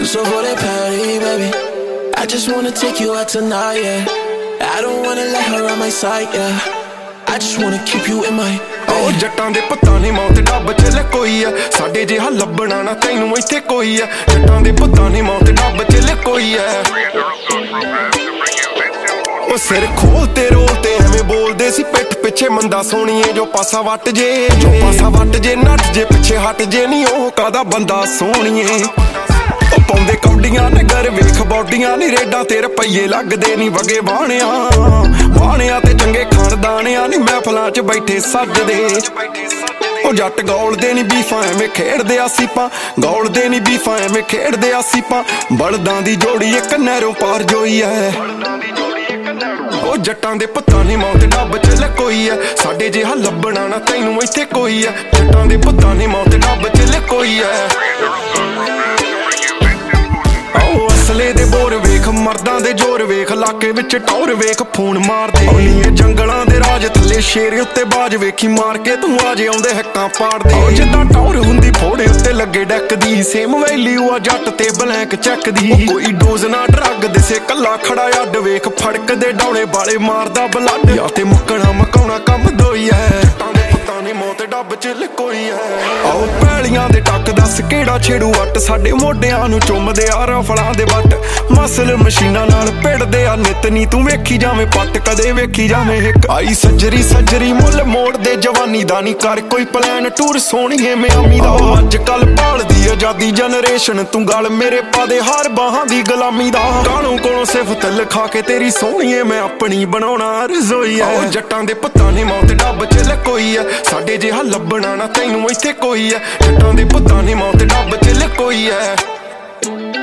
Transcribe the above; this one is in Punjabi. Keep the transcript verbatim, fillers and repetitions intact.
So for that party, baby, I just wanna take you out tonight, yeah. I don't wanna let her on my side, yeah. I just wanna keep you in my ਉਹ ਜੱਟਾਂ ਦੇ ਪਤਾ ਨੀ ਮੌਤ ਡੱਬ ਚ ਲਕੋਈ ਆ ਸਾਡੇ ਜਿਹਾ ਲੱਭਣਾ ਨਾ ਤੈਨੂੰ ਇੱਥੇ ਕੋਈ ਆ ਜੱਟਾਂ ਦੇ ਪਤਾ ਨੀ ਮੌਤ ਡੱਬ ਚ ਲਕੋਈ ਆ ਉਹ ਸਿਰ ਖੋਲ ਤੇ ਰੋਲ ਤੇ ਐਵੇਂ ਬੋਲਦੇ ਸੀ ਪਿੱਠ ਪਿੱਛੇ ਮੰਦਾ ਸੋਣੀਏ ਜੋ ਪਾਸਾ ਵੱਟ ਜੇ ਜੋ ਪਾਸਾ ਵੱਟ ਜੇ ਨੱਠ ਜੇ ਪਿੱਛੇ ਹਟ ਜੇ ਨੀ ਉਹ ਕਾਦਾ ਬੰਦਾ ਸੋਣੀਏ ਉਹ ਪਾਉਂਦੇ ਕੌਡੀਆਂ ਨੇ ਗਰ ਵੇਖ ਬੌਡੀਆਂ ਨੀ ਰੇਡਾਂ ਤੇ ਰੁਪਈਏ ਲੱਗਦੇ ਨੀ ਵਗੇ ਬਾਣਿਆਂ ਬਾਣਿਆਂ ਤੇ ਚੰਗੇ ਖਾਨਦਾਨਿਆਂ ਨੀ ਮਹਿਫਲਾਂ ਚ ਬੈਠੇ ਸੱਜਦੇ ਉਹ ਜੱਟ ਗੌਲਦੇ ਨੀ ਬੀਫਾਂ ਐਵੇਂ ਖੇਡਦੇ ਆ ਸੀਪਾਂ ਗੌਲਦੇ ਨੀ ਬੀਫਾਂ ਐਵੇਂ ਖੇਡਦੇ ਆ ਸੀਪਾਂ ਬਲਦਾਂ ਦੀ ਜੋੜੀ ਇੱਕ ਨਹਿਰੋਂ ਪਾਰ ਜੋਈ ਐ ਉਹ ਜੱਟਾਂ ਦੇ ਪਤਾ ਨੀ ਮੌਤ ਡੱਬ ਚ ਲਕੋਈ ਐ ਸਾਡੇ ਜਿਹਾ ਲੱਭਣਾ ਨਾ ਤੈਨੂੰ ਇੱਥੇ ਕੋਈ ਐ ਜੱਟਾਂ ਦੇ ਪਤਾ ਨੀ ਮੌਤ ਡੱਬ ਚ ਲਕੋਈ ਐ ਅਸਲੇ ਦੇ ਬੋਰ ਵੇਖ ਮਰਦਾਂ ਦੇ ਜ਼ੋਰ ਵੇਖ ਇਲਾਕੇ ਵਿੱਚ ਟੌਰ ਵੇਖ ਫੋਨ ਮਾਰਦੇ ਓਲੀਏ ਜੰਗਲਾਂ ਦੇ ਰਾਜ ਥੱਲੇ ਸ਼ੇਰ ਉੱਤੇ ਬਾਜ ਵੇਖੀ ਮਾਰ ਕੇ ਤੂੰ ਆਜੇ ਆਉਂਦੇ ਹੱਕਾਂ ਪਾੜਦੇ ਉਹ ਜਿੱਦਾਂ ਟੌਰ ਹੁੰਦੀ ਫੋੜੇ ਉੱਤੇ ਲੱਗੇ ਡੈਕ ਦੀ ਸੇਮ ਵੈਲਿਊ ਆ ਜੱਟ ਤੇ ਬਲੈਂਕ ਚੈੱਕ ਦੀ ਕੋਈ ਡੋਜ਼ ਨਾ ਡਰੱਗ ਦਿਸੇ ਕੱਲਾ ਖੜਾ ਅੱਡ ਵੇਖ ਫੜਕ ਦੇ ਡਾਉਣੇ ਵਾਲੇ ਮਾਰਦਾ ਬਲੱਡ ਜਾਂ ਤੇ ਮੁੱਕਣਾ ਮਕਾਉਣਾ ਕੰਮ ਦੋਈ ਐ ਨੀ ਮੌਤ ਡੱਬ ਚ ਲਕੋਈ ਐ ਆਓ ਪੈਲੀਆਂ ਦੇ ਟੱਕ ਦੱਸ ਕਿਹੜਾ ਛੇੜੂ ਅੱਟ ਸਾਡੇ ਮੋਢਿਆਂ ਨੂੰ ਚੁੰਮਦੇ ਆ ਰਫਲਾਂ ਦੇ ਵੱਟ ਮਸਲ ਮਸ਼ੀਨਾਂ ਨਾਲ ਭਿੜਦੇ ਆ ਨਿਤ ਨੀ ਤੂੰ ਵੇਖੀ ਜਾਵੇਂ ਪੱਟ ਕਦੇ ਵੇਖੀ ਜਾਵੇਂ ਇੱਕ ਆਈ ਸੱਜਰੀ ਸੱਜਰੀ ਮੁੱਲ ਮੋੜ ਦੇ ਜਵਾਨੀ ਦਾ ਨੀ ਕਰ ਕੋਈ ਪਲਾਨ ਟੂਰ ਸੋਹਣੀਏ ਮਿਆਮੀ ਦਾ ਅੱਜ ਕੱਲ ਭਾਲਦੀ ਆਜ਼ਾਦੀ ਜਨਰੇਸ਼ਨ ਤੂੰ ਗੱਲ ਮੇਰੇ ਪਾ ਦੇ ਹਾਰ ਬਾਹਾਂ ਦੀ ਗੁਲਾਮੀ ਦਾ ਕਾਲੋਂ ਕੋਲੋਂ ਸਿਫਤ ਲਿਖਾ ਕੇ ਤੇਰੀ ਸੋਹਣੀਏ ਮੈਂ ਆਪਣੀ ਬਣਾਉਣਾ ਰਜ਼ੋਈ ਐ ਜੱਟਾਂ ਦੇ ਪਤਾ ਨੀ ਮੌਤ ਡੱਬ ਚ ਲਕੋਈ ਐ ਸਾਡੇ ਜਿਹਾ ਲੱਭਣਾ ਨਾ ਤੈਨੂੰ ਇੱਥੇ ਕੋਈ ਐ ਜੱਟਾਂ ਦੇ ਪਤਾ ਨੀ ਮੌਤ ਡੱਬ ਚ ਲਕੋਈ ਐ